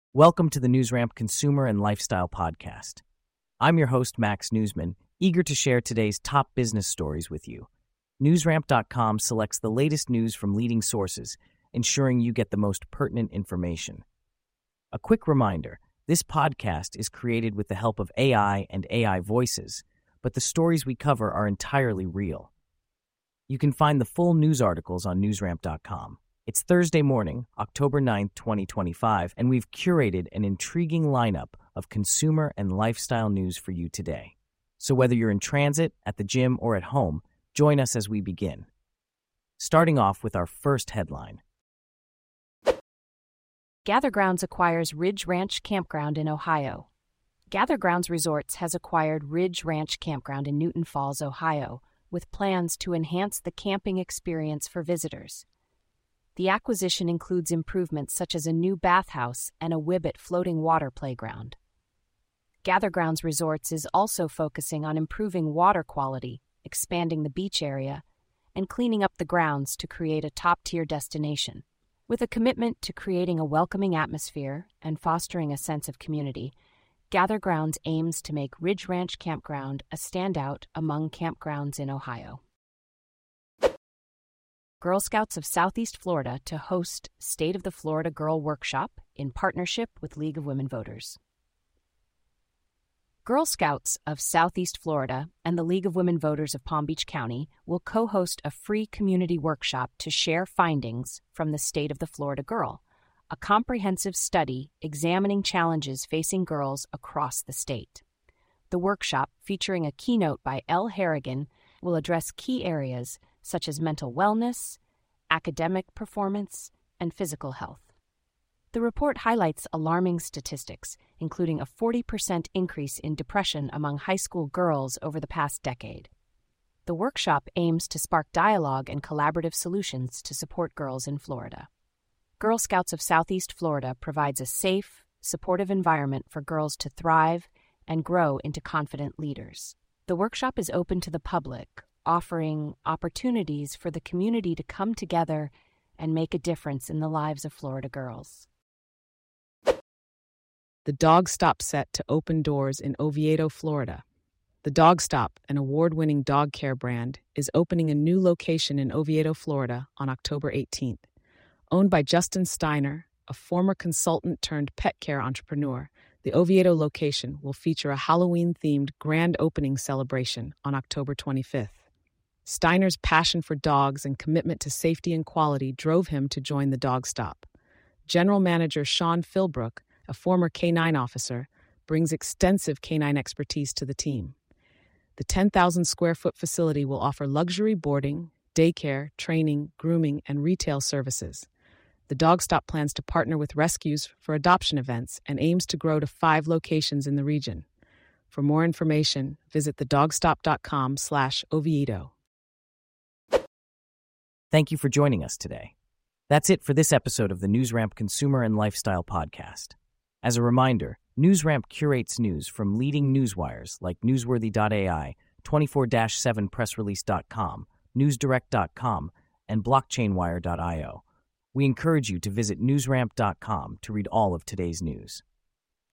Welcome to the NewsRamp Consumer and Lifestyle Podcast. I'm your host, Max Newsman, eager to share today's top business stories with you. NewsRamp.com selects the latest news from leading sources, ensuring you get the most pertinent information. A quick reminder, this podcast is created with the help of AI and AI voices, but the stories we cover are entirely real. You can find the full news articles on NewsRamp.com. It's Thursday morning, October 9th, 2025, and we've curated an intriguing lineup of consumer and lifestyle news for you today. So whether you're in transit, at the gym, or at home, join us as we begin. Starting off with our first headline. Gather Grounds acquires Ridge Ranch Campground in Ohio. Gather Grounds Resorts has acquired Ridge Ranch Campground in Newton Falls, Ohio, with plans to enhance the camping experience for visitors. The acquisition includes improvements such as a new bathhouse and a Wibbit floating water playground. Gather Grounds Resorts is also focusing on improving water quality, expanding the beach area, and cleaning up the grounds to create a top-tier destination. With a commitment to creating a welcoming atmosphere and fostering a sense of community, Gather Grounds aims to make Ridge Ranch Campground a standout among campgrounds in Ohio. Girl Scouts of Southeast Florida to host State of the Florida Girl Workshop in partnership with League of Women Voters. Girl Scouts of Southeast Florida and the League of Women Voters of Palm Beach County will co-host a free community workshop to share findings from the State of the Florida Girl, a comprehensive study examining challenges facing girls across the state. The workshop, featuring a keynote by Elle Harrigan, will address key areas such as mental wellness, academic performance, and physical health. The report highlights alarming statistics, including a 40% increase in depression among high school girls over the past decade. The workshop aims to spark dialogue and collaborative solutions to support girls in Florida. Girl Scouts of Southeast Florida provides a safe, supportive environment for girls to thrive and grow into confident leaders. The workshop is open to the public, offering opportunities for the community to come together and make a difference in the lives of Florida girls. The Dog Stop set to open doors in Oviedo, Florida. The Dog Stop, an award-winning dog care brand, is opening a new location in Oviedo, Florida on October 18th. Owned by Justin Steiner, a former consultant turned pet care entrepreneur, the Oviedo location will feature a Halloween-themed grand opening celebration on October 25th. Steiner's passion for dogs and commitment to safety and quality drove him to join the Dog Stop. General Manager Sean Philbrook, a former K-9 officer, brings extensive K-9 expertise to the team. The 10,000-square-foot facility will offer luxury boarding, daycare, training, grooming, and retail services. The Dog Stop plans to partner with rescues for adoption events and aims to grow to 5 locations in the region. For more information, visit thedogstop.com/Oviedo. Thank you for joining us today. That's it for this episode of the NewsRamp Consumer and Lifestyle Podcast. As a reminder, NewsRamp curates news from leading newswires like Newsworthy.ai, 24-7pressrelease.com, NewsDirect.com, and BlockchainWire.io. We encourage you to visit NewsRamp.com to read all of today's news.